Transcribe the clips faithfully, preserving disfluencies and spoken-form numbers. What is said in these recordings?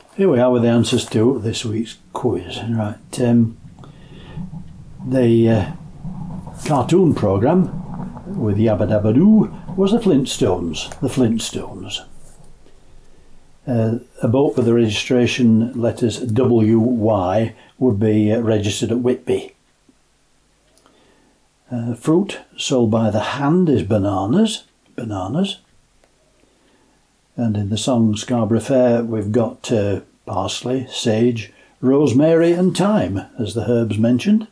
Here we are with the answers to this week's quiz. Right, um, the uh, cartoon programme with Yabba Dabba Doo was the Flintstones. The Flintstones. Uh, a boat with the registration letters W Y would be uh, registered at Whitby. Uh, fruit sold by the hand is bananas. Bananas. And in the song Scarborough Fair we've got uh, parsley, sage, rosemary and thyme as the herbs mentioned.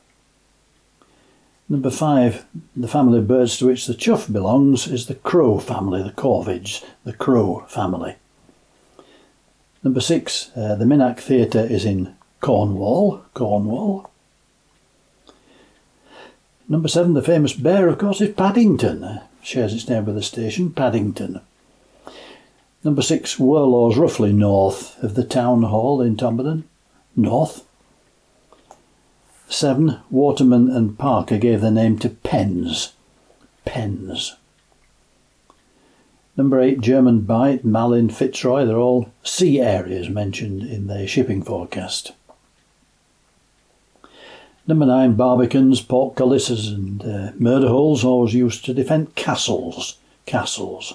Number five, the family of birds to which the chough belongs is the crow family, the corvids, the crow family. Number six, uh, the Minack Theatre is in Cornwall, Cornwall. Number seven, the famous bear, of course, is Paddington. Uh, shares its name with the station, Paddington. Number six, Worlaw's roughly north of the town hall in Tomberton. North. Seven, Waterman and Parker gave their name to pens. Pens. Number eight, German Bight, Malin, Fitzroy, they're all sea areas mentioned in the shipping forecast. Number nine, Barbicans, portcullises and uh, murder holes always used to defend castles. Castles.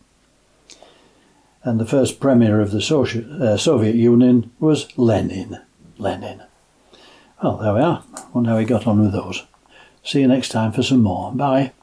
And the first premier of the Soci- uh, Soviet Union was Lenin. Lenin. Well, there we are. Wonder how he got on with those. See you next time for some more. Bye.